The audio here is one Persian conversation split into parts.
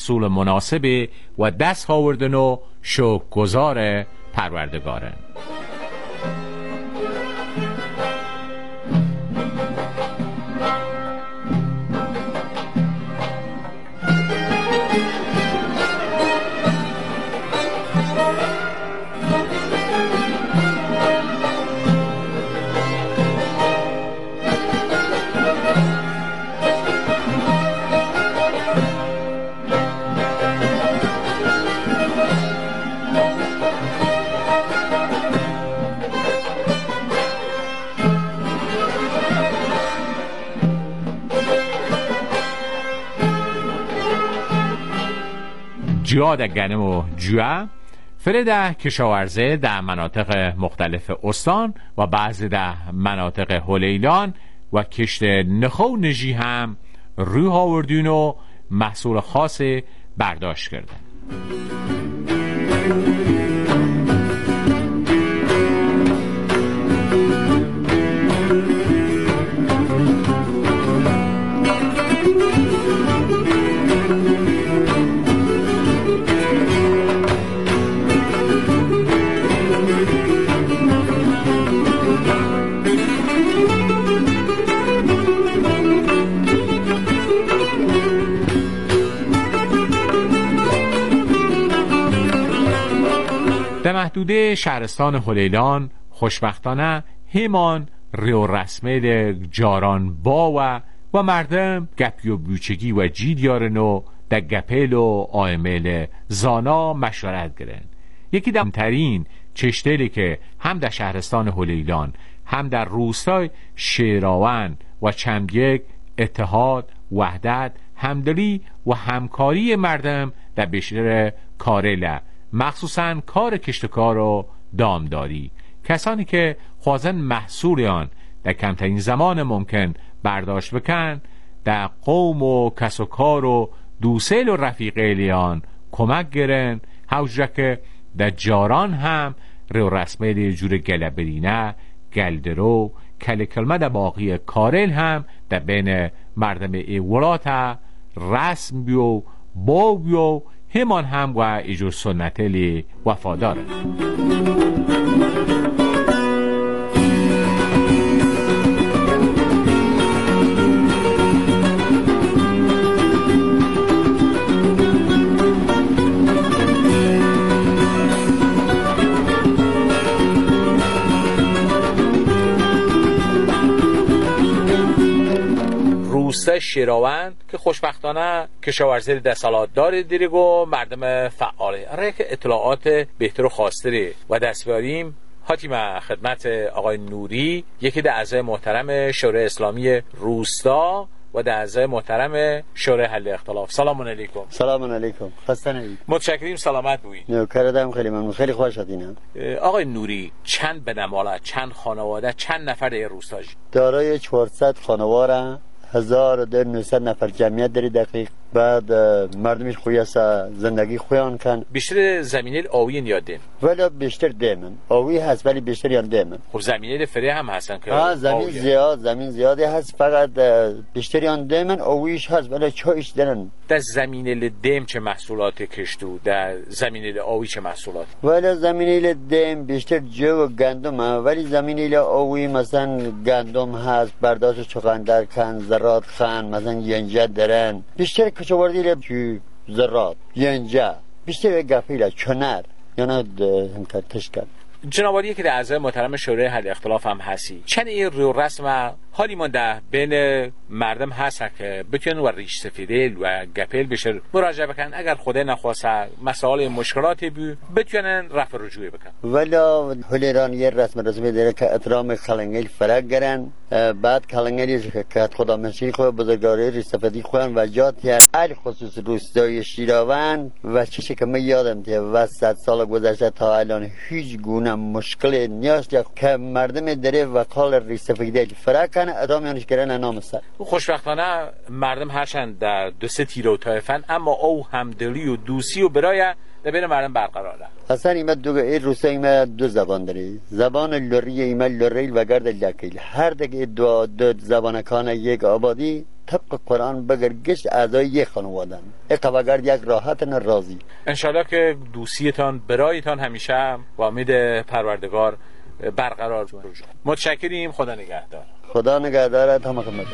محصول مناسب و دست آوردن و شکرگزار پروردگارن. جیا در گنم و جوه فرده کشاورزه در مناطق مختلف استان و بعضی در مناطق هلیلان و کشت نخو نجی هم روی آوردین و محصول خاص برداشت کردن. در محدوده شهرستان هلیلان خوشبختانه همان ریو رسمه جاران با و مردم گپی و بوچگی و جید یارن و در گپل و آیمل زانا مشورت گرن. یکی دمترین چشتلی که هم در شهرستان هلیلان هم در روستای شیراون و چمگیگ اتحاد، وحدت، همدلی و همکاری مردم در بیشتر کارله، مخصوصاً کار کشتکار و دامداری، کسانی که خوازن محصول آن در کمترین زمان ممکن برداشت بکن در قوم و کس و کار و دوسیل و رفیقه لیان کمک گرن. حوجه که در جاران هم رو رسمه دی جور گلبرینه گلدرو کل کلمه در باقی کارل هم در بین مردم ایولات رسم بیو با بیو همان هم و ایجور سنتلی وفاداره. روستا شیراون که خوشبختانه کشاورزی دستالات داره دیرگو مردم فعاله اره که اطلاعات بهتر و خواستری و دستیاریم حاتیم خدمت آقای نوری، یکی در اعضای محترم شورای اسلامی روستا و در اعضای محترم شورای حل اختلاف. سلام علیکم. سلام علیکم. خسته نباشید. متشکریم. سلامت باشید. نوکرتم. خیلی ممنون. خیلی خوش شدینم. آقای نوری، چند بنماله، چند خانواده، چند نفر در روستا؟ دارای 400 خانواده، 1900 نفر جمعیت داری دقیق. بعد مردمش خوی است، زندگی خویان کن. بیشتر زمینه آوی یا دیم؟ ولی بیشتر دیمن. آوی هست ولی بیشتر یا دیمن. خب زمینه فری هم هستن که زمین زیادی هست، فقط بیشتر یا دیمن. آویش هست ولی چایش دارن. در زمینه دیم چه محصولات کشتو؟ در زمینه آوی چه محصولات؟ ولی زمینه دیم بیشتر جو و گندم هست، ولی زمینه آوی مثلا گندم هست، برداشت چغندر کن، زرات خان، مثلا ینجا دارن. بیشتر کشاورزی ل زرات ینجا بیشتر گفیله چنر یا نه تشکر. جنابالی که در اعضای محترم شورای حل اختلاف هم هستی، چند این رو رسم حالی مانده بین مردم هست که بتونن و ریش سفیده و گپل بشه مراجعه بکن، اگر خدا نخواسته مسائل مشکلاتی بتونن رفع رجوعی بکن. ولا هلیران یه رسمی داره که احترام کلنگل فرق گرن، بعد کلنگلی که خدا مسیح خو بزرگواری ریش سفیدی خوان و جات یا ال خصوص روستای شیراون و چیزی که من یادم ته و 100 سال گذشته تا الان هیچ گونه مشکل نیست که مردم داره و کال ریش سفیدی فرق کنه ادامه‌اش کردن نامسته. خوشبختانه مردم هرچند در دو سه تیر و طایفن، اما او همدلی و دوستی و برای در بین مردم برقراره. اصلا این روستا ایمه دو زبان داره، زبان لوری ایمه لوریل و گرد لکیل. هر دو زبان کانه یک آبادی طبق قرآن بگرگشت اعضای یک خانوادن اقواگرد یک راحتن راضی. انشالله که دوستیتان برایتان همیشه با امید پروردگار برقرار باشه. متشکریم. خدا نگهدار. خدا نگهدارت. هم خدمت.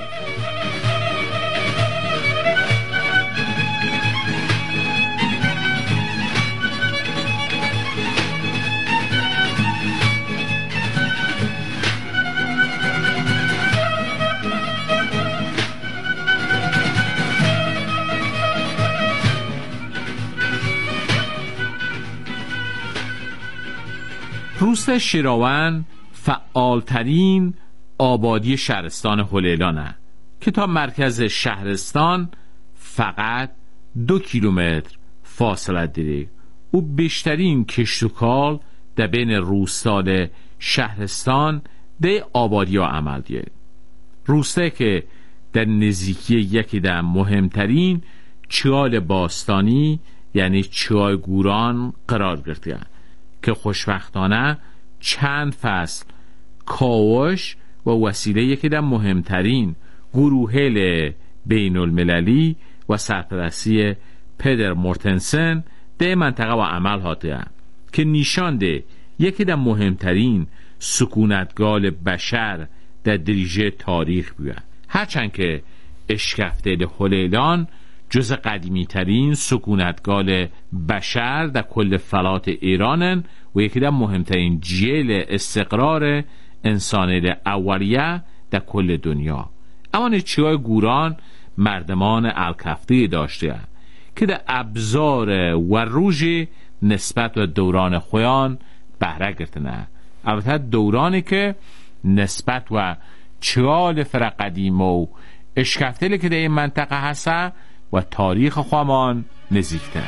روست شیراون فعالترین آبادی شهرستان هلیلانه که تا مرکز شهرستان فقط 2 کیلومتر فاصله داره. او بیشترین کشت و کال در بین روستای شهرستان ده آبادی ها عمل دیه. روسته که در نزدیکی یکی در مهمترین چیال باستانی یعنی چیای گوران قرار گرفته که خوشبختانه چند فصل کاوش و وسیله یکی در مهمترین گروهل بین المللی و سرپرستی پدر مورتنسن در منطقه و عمل هاته که نشان ده یکی در مهمترین سکونتگاه بشر در دریجه تاریخ بیاد. هرچند که اشکفتل هلیلان جز قدیمی ترین سکونتگاه بشر در کل فلات ایرانن و یکی در مهمترین جیل استقرار انسانی اولیه در کل دنیا. اما نیچه‌های گوران مردمان الکفتی داشته که در ابزار و روژی نسبت و دوران خویان بهره گرفتنه. البته دورانی که نسبت و چهال فرق قدیم و اشکفتلی که در این منطقه هسته و تاریخ خوامان نزدیکتره.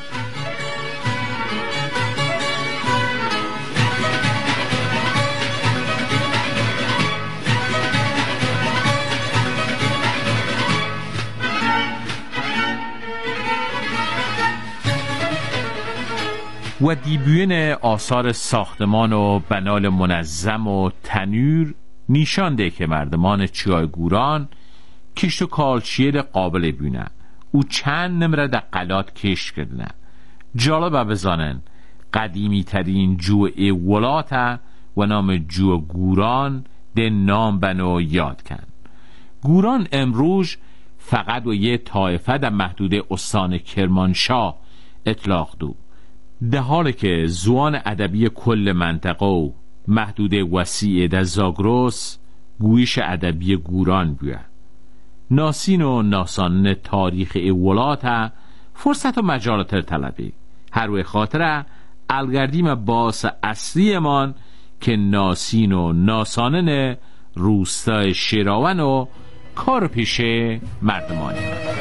و دیبیون آثار ساختمان و بنال منظم و تنور نشان ده که مردمان چیای گوران کشت و کالچیل قابل بینه. او چند نمره در قلات کشت کردنه. جالبه بزانن قدیمی ترین جوع ولاته و نام جوع گوران ده نام بنو یاد کن. گوران امروز فقط و یه طایفه در محدوده استان کرمانشاه اطلاق دو، در حالی که زوان ادبی کل منطقه و محدوده وسیع در زاگرس گویش ادبی گوران بیه. ناسین و ناسان تاریخ اولات فرصت و مجالات طلبی هر روی خاطره الگردیم باس اصلی من که ناسین و ناسانن روستای شیراون و کار پیشه مردمانی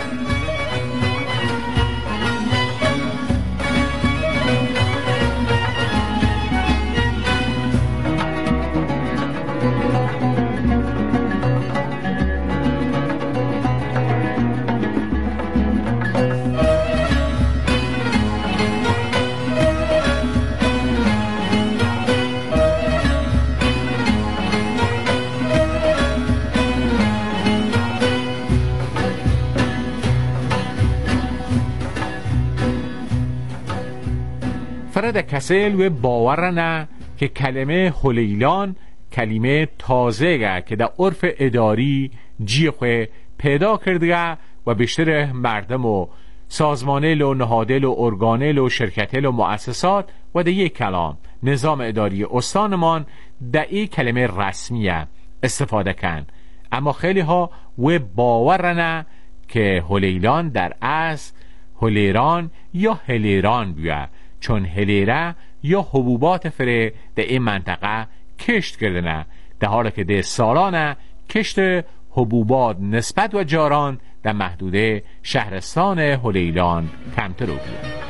فرد کسل و باورنه که کلمه هلیلان کلمه تازه که در عرف اداری جیخوه پیدا کرده و بیشتر مردم و سازمانل و نهادل و ارگانل و شرکتل و مؤسسات و در یک کلام نظام اداری استانمان در این کلمه رسمیه استفاده کن. اما خیلی ها و باورنه که هلیلان در اصل هلیران یا هلیران بیه، چون هلیره یا حبوبات فره در این منطقه کشت کردنه، در حالی که در سالانه کشت حبوبات نسبت و جاران در محدوده شهرستان هلیلان کمتر رو بیه.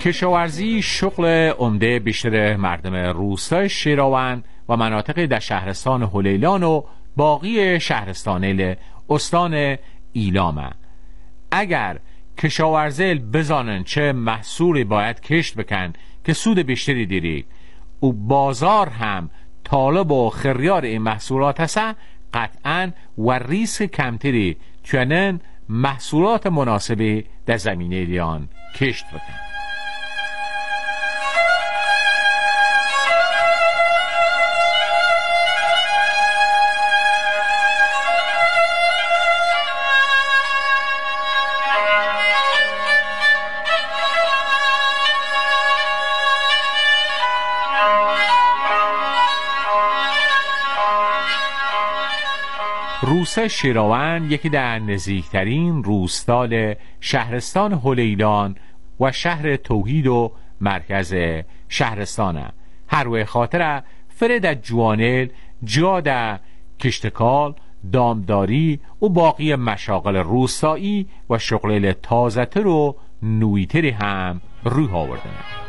کشاورزی شغل عمده بیشتر مردم روستای شیراون و مناطق در شهرستان هلیلان و باقی شهرستان استان ایلامه. اگر کشاورزل بزانن چه محصولی باید کشت بکن که سود بیشتری دیری و بازار هم طالب و خریار این محصولات هست، قطعاً و ریسک کمتری چنین محصولات مناسبی در زمینه دیان کشت بکن. روستا شیراون یکی در نزدیکترین روستای شهرستان هلیلان و شهر توحید و مرکز شهرستانه. هر روی خاطر فرد جوانل جا در کشتکال، دامداری و باقی مشاغل روستایی و شغل تازه‌تر و نویتری هم روی آوردن.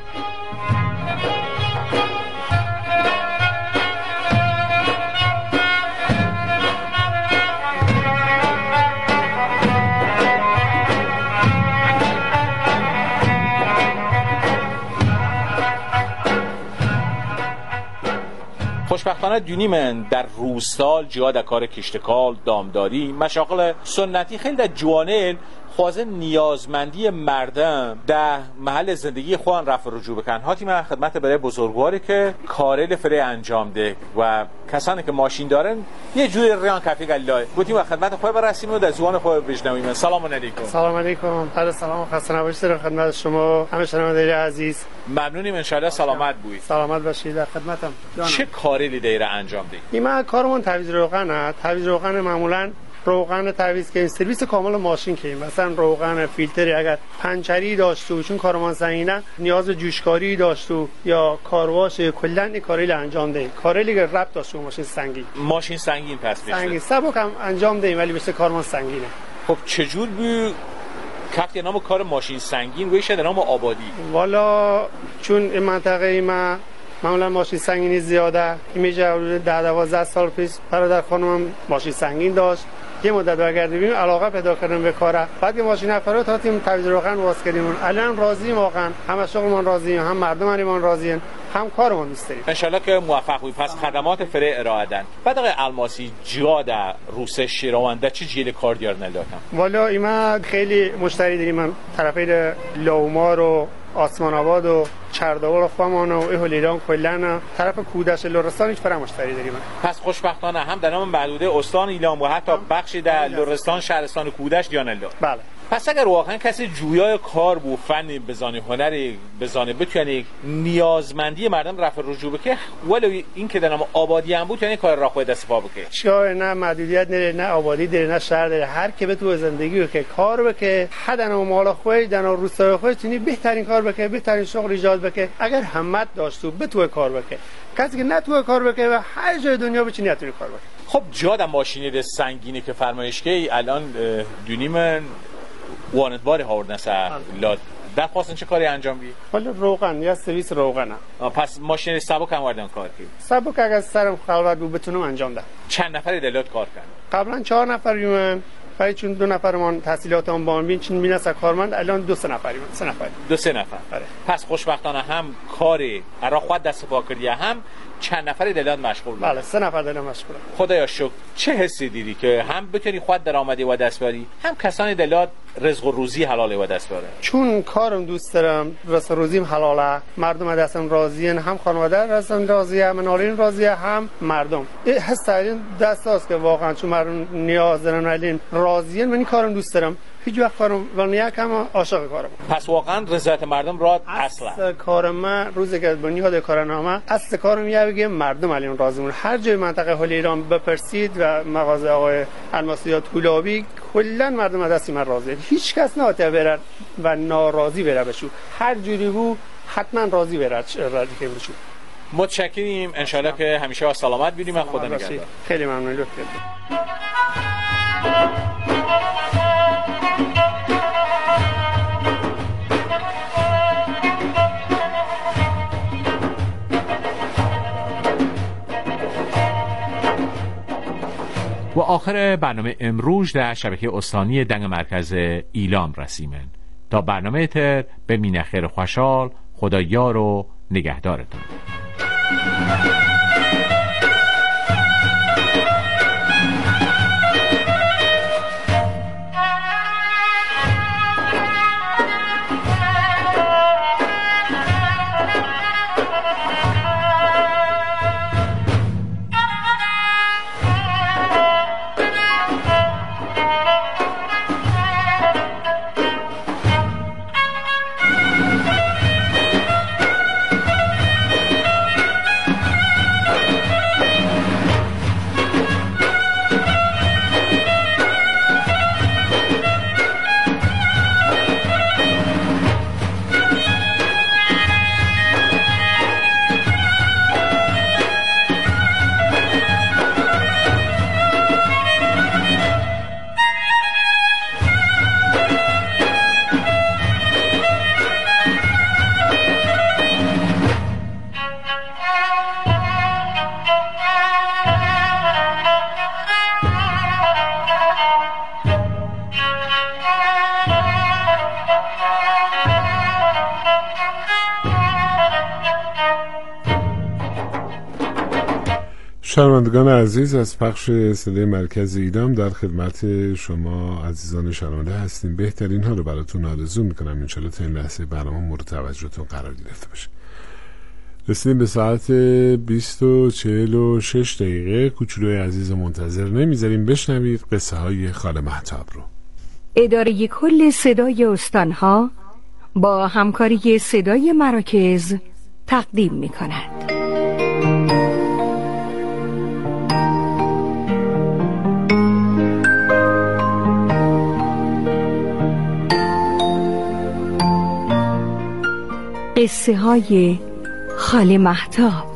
خوشبختانه دونی من در روستال جا در کار کشتکال، دامداری، مشاغل سنتی خیلی در جوانل خوازه نیازمندی مردم در محل زندگی خودن رفع رجوع بکن. هاتی من خدمت برای بزرگواری که کارل فره انجام ده و کسانی که ماشین دارن یه جوری ریان کافی گلای گوتی و خدمت خود برسیم و در زبان خود بشنویم. سلام علیکم. سلام علیکم. بعد سلام و خسته نباشید در خدمت شما همه شنوندگان عزیز. ممنونیم، ان شاء الله سلامت بوید. سلامت باشید. در خدمتم. چه کاری دایره انجام ده؟ این کارمون تعویض روغنه. تعویض روغن معمولاً روغن تعویض که سرویس کامل ماشین که مثلا روغن فیلتری اگر پنچری داشت و چون کارمان سنگینه نیاز جوشکاری داشت و یا کارواش کلا این کاری انجام ده. کاری که ربط داشت و ماشین سنگین پس میشه. سنگین سبک هم انجام ده ولی مثل کارمان سنگینه. خب چجور بی کفت نام کار ماشین سنگین ویشه در نام آبادی؟ والا چون این منطقه ما معمولا ماشین سنگینی زیاده. میشه 10-12 سال پیش برادر خانمم ماشین سنگین داشت. یه مدت برگردیم علاقه پیدا کردیم به کار. بعد که ماشین افراد تا تیم تعویض روغن واس کردیم. الان راضییم واقعا. هم شغلمون راضییم، هم مردممون راضیین، هم کارمون دوست داریم. ان شاء الله که موفق باشید. پس خدمات فره ارائه دادن. بعد آقای الماسی جا در روستا شیراون در چه جیل کار دیار نلاتم؟ والا ایما خیلی مشتری داریم. من طرفای لومار و آسمان آباد و چرداور و خوامان و هلیلان کلن طرف کودش لرستان هیچ فرا مشتری داریم. پس خوشبختانه هم در نام محدوده استان ایلام و حتی بخشی در لرستان شهرستان کودش دیانالله. بله. پس اگر واقعا کسی جویای کار بود، فنی بزانه، هنری بزانه، بتونه نیازمندی مردم رفع رجوع بکنه ولو این که در نام آبادی هم بود یعنی کار را خود دست پا بکنه. چرا نه محدودیت نره، نه آبادی داره، نه شهر داره. هر کی بتونه زندگی بکنه، کار بکنه، حدن و مال خود در روستای خود یعنی بهترین کار بکنه، بهترین شغل ایجاد بکنه. اگر همت داشت و بتونه کار بکنه. کسی که نتونه کار بکنه و هر جای دنیا بچینه نتونه کار بکنه. خب جا در ماشین سنگینی که فرمایش که الان دونی من وانتباری هاوردن سر لاد در خواستن چه کاری انجام بی؟ حالا روغن یا سرویس روغنه. پس ماشین سبک هم واردن کار کی؟ سبک اگر سرم خلوت بود بتونم انجام دم. چند نفری دلات کار کردن؟ قبلا 4 نفریم ولی چون 2 نفرمان تحصیلاتمون بالا بین چون می‌نسه کارمند الان 2-3 نفریم. 3 نفر. آره. پس خوشبختانه هم کاری را خود دست پا کردی هم چند نفری دلات مشغول بود. بله 3 نفر دلم مشغوله. خدایا شکر. چه حسی دیدی که هم بتونی خود درآمدی و دست بیاری هم کسانی دلات رزق و روزی حلال و دست بیاره؟ چون کارم دوست دارم، رزق و روزیم حلاله، مردم دستم راضیین، هم خانواده دستم راضیه، منالین راضیه، هم مردم. این حس این دست است که واقعا چون مردم نیاز دارن الان راضیین. من این کارم دوست دارم. هیچ وقت کارم ولی یکم عاشق کارم. پس واقعا رضایت مردم را اصلا کارم من روزی که بنیاد کارنامه اصل کارم یه بگم مردم الان راضیون. هر جای منطقه هلیلان بپرسید و مغازه آقای الماسی یا طولابی کلا مردم دستی من راضیه. هیچ کس ناته بره و ناراضی بره بشو. هر جوری بود حتما راضی بره راضی که بشو. متشکریم. ان شاء الله که همیشه سلامت بینیم. خدا نگهدار. خیلی ممنون. لطف کردید. آخر برنامه امروز در شبکه استانی دنگ مرکز ایلام رسیمن. تا برنامه تر به مینخیر خوشحال، خدا یار و نگهدارتون. شنوندگان عزیز، از پخش صدای مرکز ایلام در خدمت شما عزیزان شنونده هستیم. بهترین ها رو براتون آرزو میکنم انشالله تا این لحظه برنامه مورد توجهتون قرار گرفته باشه. رسیدیم به ساعت 20:46. کوچولوی عزیز منتظر نمیذاریم، بشنوید قصه های خاله مهتاب رو. اداره کل صدای استانها با همکاری صدای مراکز تقدیم میکند. قصه های خاله مهتاب.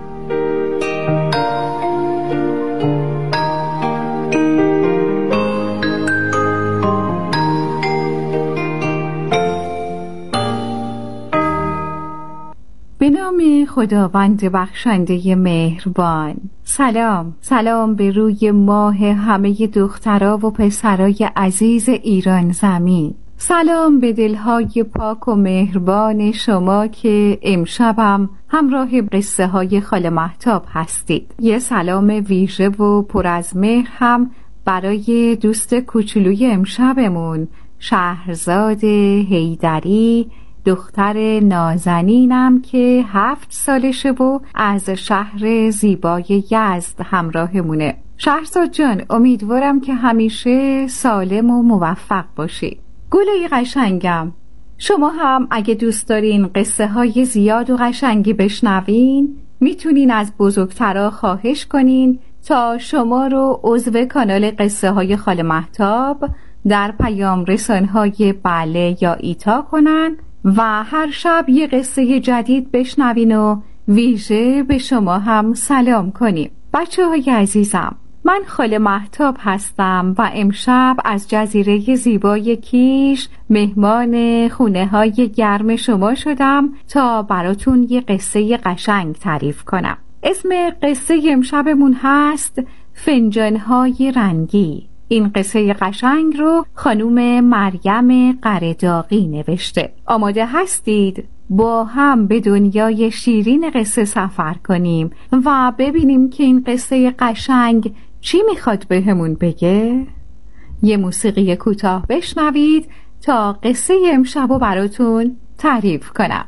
به نام خداوند بخشنده مهربان. سلام به روی ماه همه دخترها و پسرای عزیز ایران زمین. سلام به دلهای پاک و مهربان شما که امشبم همراه قصه های خاله مهتاب هستید. یه سلام ویژه و پر از مهر هم برای دوست کوچولوی امشبمون، شهرزاد حیدری، دختر نازنینم که 7 سالشه و از شهر زیبای یزد همراهمونه. شهرزاد جان، امیدوارم که همیشه سالم و موفق باشی. گلای قشنگم، شما هم اگه دوست دارین قصه های زیاد و قشنگی بشنوین، میتونین از بزرگترها خواهش کنین تا شما رو عضو کانال قصه های خاله مهتاب در پیام رسانهای بله یا ایتا کنن و هر شب یه قصه جدید بشنوین و ویژه به شما هم سلام کنیم. بچه های عزیزم، من خاله مهتاب هستم و امشب از جزیره زیبای کیش مهمان خونه های گرم شما شدم تا براتون یه قصه قشنگ تعریف کنم. اسم قصه امشبمون هست فنجان‌های رنگی. این قصه قشنگ رو خانوم مریم قرداغی نوشته. آماده هستید؟ با هم به دنیای شیرین قصه سفر کنیم و ببینیم که این قصه قشنگ چی میخواد بهمون بگه؟ یه موسیقی کوتاه بشنوید تا قصه امشبو براتون تعریف کنم.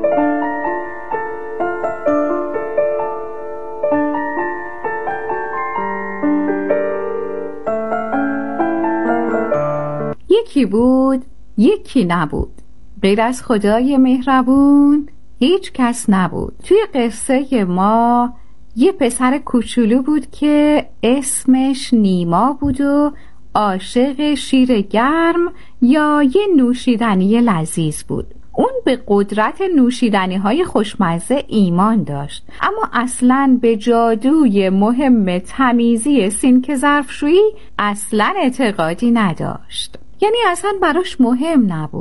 یکی بود، یکی نبود. غیر از خدای مهربون هیچ کس نبود. توی قصه ما یه پسر کوچولو بود که اسمش نیما بود و عاشق شیر گرم یا یه نوشیدنی لذیذ بود. اون به قدرت نوشیدنی‌های خوشمزه ایمان داشت، اما اصلاً به جادوی مهم تمیزی سینک ظرفشویی اصلاً اعتقادی نداشت. یعنی اصلاً براش مهم نبود.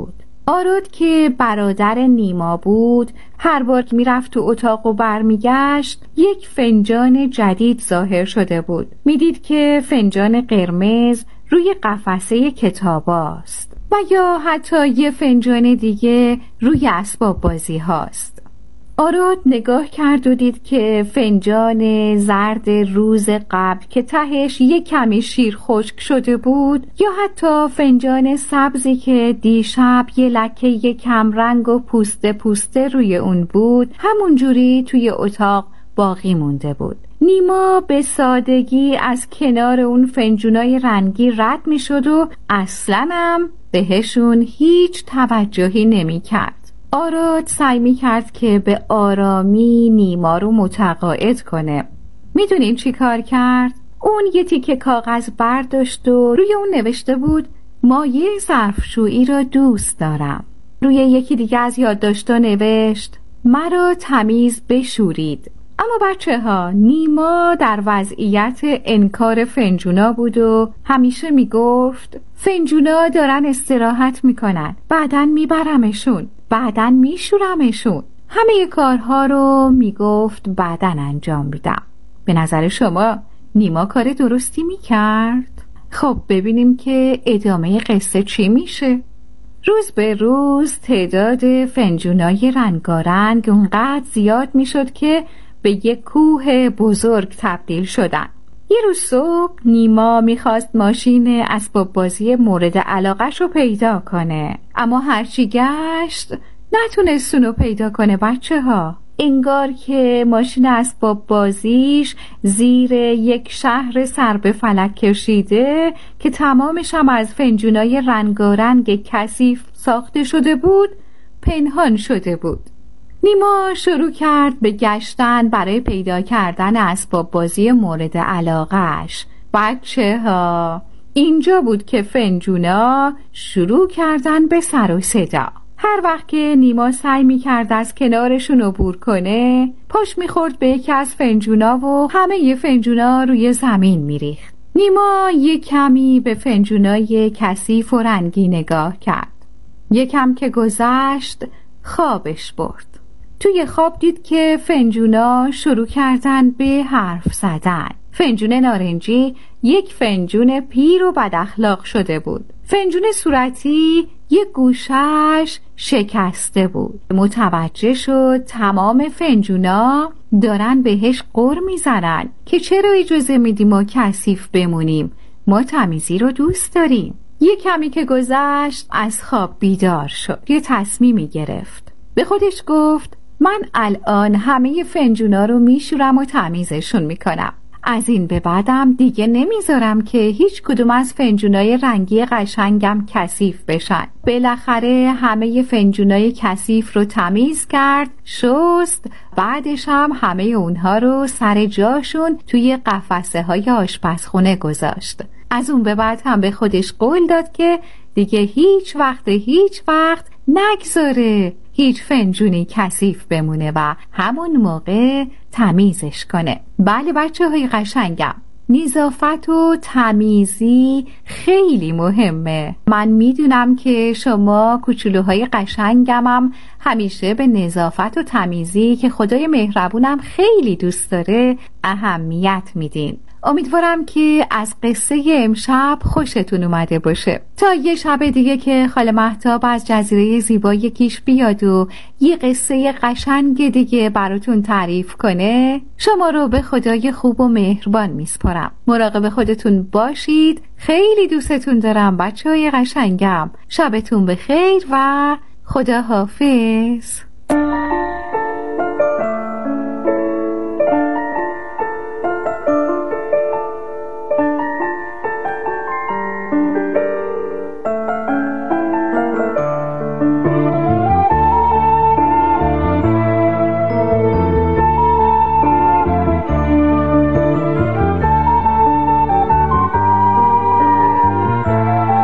آراد که برادر نیما بود هر بار که میرفت تو اتاق و برمیگشت یک فنجان جدید ظاهر شده بود. میدید که فنجان قرمز روی قفسه کتاباست و یا حتی یه فنجان دیگه روی اسباب بازی هاست. آراد نگاه کرد و دید که فنجان زرد روز قبل که تهش یک کمی شیر خشک شده بود یا حتی فنجان سبزی که دیشب یه لکه کم رنگ و پوسته پوسته روی اون بود همونجوری توی اتاق باقی مونده بود. نیما به سادگی از کنار اون فنجونای رنگی رد می شد و اصلاً هم بهشون هیچ توجهی نمی کرد. آراد سعی می کرد که به آرامی نیما رو متقاعد کنه. میدونین چی کار کرد؟ اون یه تیکه کاغذ برداشت و روی اون نوشته بود مایع ظرفشویی را دوست دارم. روی یکی دیگه از یادداشت‌ها نوشت مرا تمیز بشورید. اما بچه‌ها، نیما در وضعیت انکار فنجونا بود و همیشه میگفت فنجونا دارن استراحت میکنن، بعدن میبرمشون، بعدن میشورمشون. همه کارها رو میگفت بعدن انجام میدم. به نظر شما نیما کار درستی میکرد؟ خب ببینیم که ادامه قصه چی میشه. روز به روز تعداد فنجونای رنگارنگ اونقدر زیاد میشد که به یک کوه بزرگ تبدیل شدن. یه روز صبح نیما میخواست ماشین اسباب بازی مورد علاقش رو پیدا کنه، اما هرچی گشت نتونست اونو پیدا کنه. بچه ها، انگار که ماشین اسباب بازیش زیر یک شهر سر به فلک کشیده که تمامش هم از فنجونای رنگارنگ کثیف ساخته شده بود پنهان شده بود. نیما شروع کرد به گشتن برای پیدا کردن اسباب بازی مورد علاقه‌اش. بچه ها، اینجا بود که فنجونا شروع کردن به سر و صدا. هر وقت که نیما سعی می‌کرد از کنارشون عبور کنه، پاش می‌خورد به یکی از فنجونا و همه فنجونا روی زمین می‌ریخت. نیما یک کمی به فنجونای کثیف و رنگی نگاه کرد. یکم که گذشت خوابش برد. توی خواب دید که فنجونا شروع کردن به حرف زدن. فنجون نارنجی یک فنجون پیر و بد اخلاق شده بود. فنجون صورتی یک گوشش شکسته بود. متوجه شد تمام فنجونا دارن بهش غر میزنن که چرا اجازه میدیم ما کثیف بمونیم، ما تمیزی رو دوست داریم. یک کمی که گذشت از خواب بیدار شد. یه تصمیمی گرفت. به خودش گفت من الان همه فنجونا رو میشورم و تمیزشون میکنم. از این به بعدم دیگه نمیذارم که هیچ کدوم از فنجونای رنگی قشنگم کثیف بشن. بالاخره همه فنجونای کثیف رو تمیز کرد، شست، بعدش هم همه اونها رو سر جاشون توی قفسه های آشپزخونه گذاشت. از اون به بعد هم به خودش قول داد که دیگه هیچ وقت نگذاره هیچ فنجونی کثیف بمونه و همون موقع تمیزش کنه. بله بچه های قشنگم، نظافت و تمیزی خیلی مهمه. من میدونم که شما کوچولوهای قشنگمم همیشه به نظافت و تمیزی که خدای مهربونم خیلی دوست داره اهمیت میدین. امیدوارم که از قصه امشب خوشتون اومده باشه. تا یه شب دیگه که خاله مهتاب از جزیره زیبای کیش بیاد و یه قصه قشنگ دیگه براتون تعریف کنه، شما رو به خدای خوب و مهربان میسپارم. مراقب خودتون باشید. خیلی دوستتون دارم بچه‌های قشنگم. شبتون بخیر و خدا حافظ.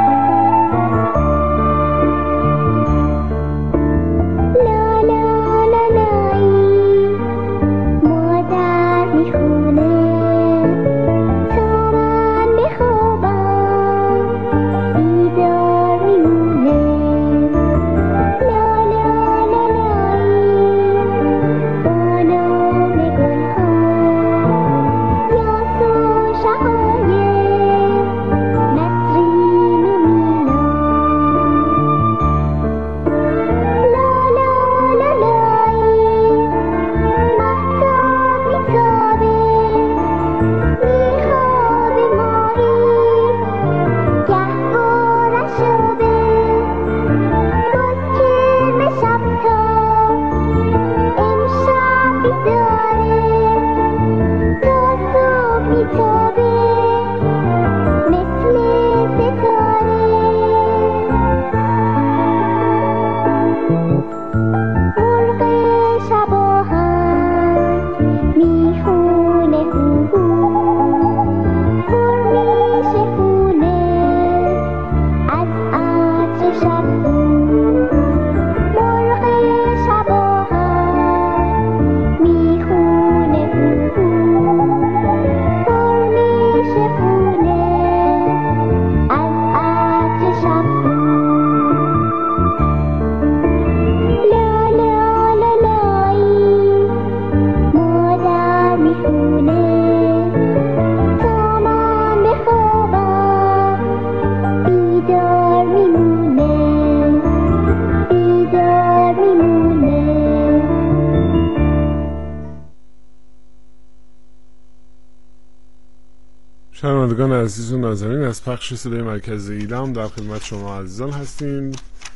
La la شنوندگان عزیز و نازنین، از پخش صدای مرکز ایلام در خدمت شما عزیزان هستیم.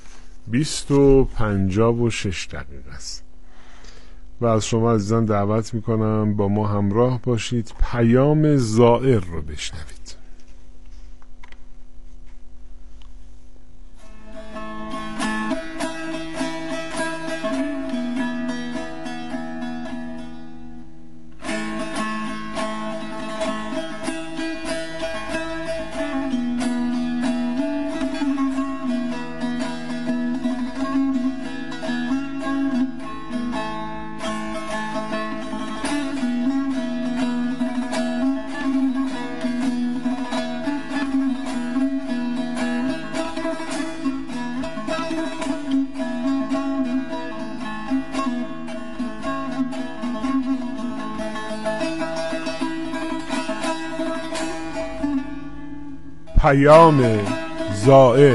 20:56 است و از شما عزیزان دعوت میکنم با ما همراه باشید، پیام زائر رو بشنوید. پیام زائر.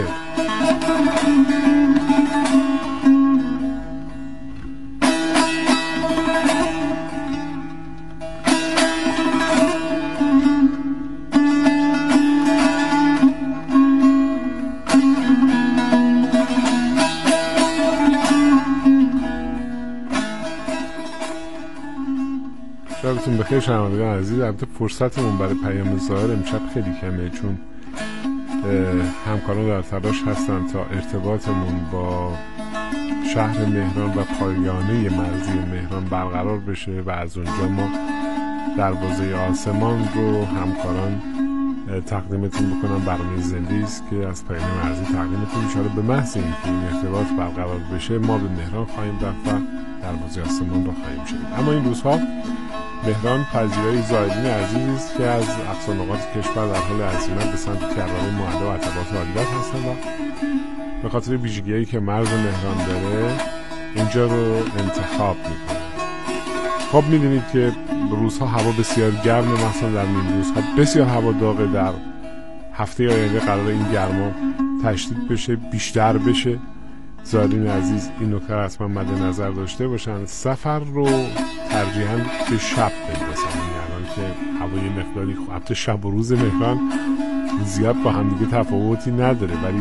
شبتون بخیر شنوندگان عزیز. البته فرصتمون برای پیام زائر امشب خیلی کمه، چون همکاران در تلاش هستن تا ارتباطمون با شهر مهران و پایانه مرزی مهران برقرار بشه و از اونجا ما دروازه آسمان رو همکاران تقدیمتون بکنم. برنامه زنده است که از پایانه مرزی تقدیمتون میشه. به محض اینکه این ارتباط برقرار بشه ما به مهران خواهیم رفت و دروازه آسمان رو خواهیم شدید. اما این روزها مهران پذیرای زائرین عزیز که از اقصا نقاط کشور در حال عزیمت به سمت کرانه، معلا و عتبات عالیت هستند و به خاطر ویژگی‌هایی که مرز مهران داره اینجا رو انتخاب میکنه. خب میدونید که روزها هوا بسیار گرمه، مثلا در این روزها بسیار هوا داغه. در هفته آینده قرار این گرما تشدید بشه، بیشتر بشه. زائرین عزیز این نکته حتما مد نظر داشته باشن، سفر رو ترجیحاً به شب بندازن. الان که هوای مقداری البته شب و روز مهران زیاد با هم دیگه تفاوتی نداره، ولی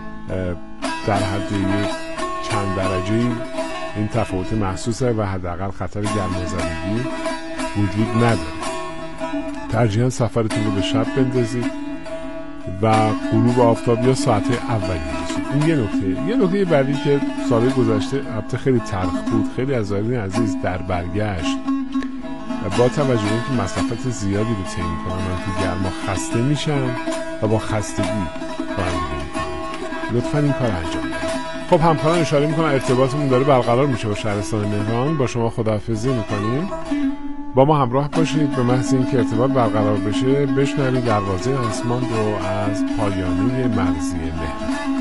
در حد چند درجه این تفاوت محسوسه و حداقل خطر گرمازدگی وجود نداره. ترجیحاً سفرتون رو به شب بندازید و غروب آفتاب یا ساعت اولی بشید. این یه نکته بعدی که سال گذشته البته خیلی تلخ بود. خیلی از زائرین عزیز در برگشت با توجه به اینکه مسافت زیادی رو طی می‌کنن تو گرما خسته میشن و با خستگی رانندگی می‌کنن. لطفاً این کار انجام بدید. خب همکاران اشاره می‌کنن ارتباطمون داره برقرار میشه با شهرستان مهران. با شما خداحافظی می‌کنیم. با ما همراه باشید. به محض اینکه ارتباط برقرار بشه بشنوید دروازه آسمان رو از پایانه مرزی مهران.